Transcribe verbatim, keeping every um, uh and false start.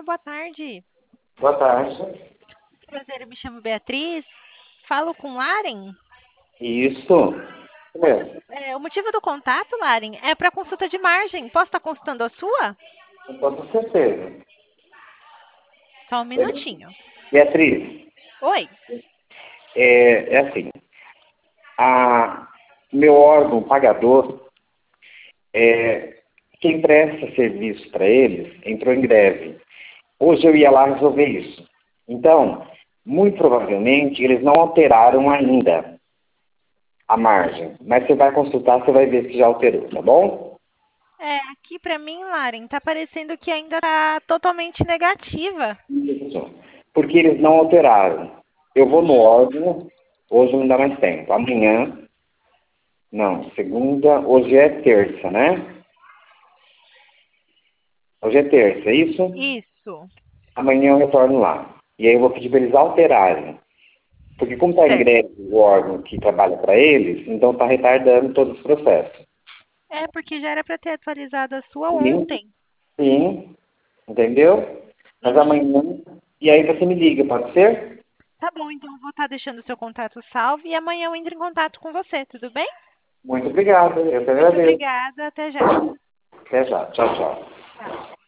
boa tarde. Boa tarde. Prazer, eu me chamo Beatriz. Falo com Laren. Isso. É, É, o motivo do contato, Laren, é para consulta de margem. Posso estar consultando a sua? com toda certeza. Só um minutinho. Beatriz, Oi. é, é assim, a, meu órgão pagador, é, quem presta serviço para eles, entrou em greve. Hoje eu ia lá resolver isso. Então, muito provavelmente, eles não alteraram ainda a margem. Mas você vai consultar, você vai ver se já alterou, tá bom? É, aqui para mim, Laren, tá parecendo que ainda tá totalmente negativa. Isso. Porque eles não alteraram. Eu vou no órgão, hoje não dá mais tempo. Amanhã, não, segunda, hoje é terça, né? Hoje é terça, é isso? Isso. Amanhã eu retorno lá. E aí eu vou pedir para eles alterarem. Porque como está em Certo. greve o órgão que trabalha para eles, então está retardando todos os processos. É, porque já era para ter atualizado a sua Sim, ontem. sim, entendeu? Mas Uhum. amanhã, e aí você me liga, pode ser? Tá bom, então eu vou estar deixando o seu contato salvo e amanhã eu entro em contato com você, tudo bem? Muito obrigado, eu te Muito agradeço. obrigada, até já. Até já, tchau, tchau. Tchau.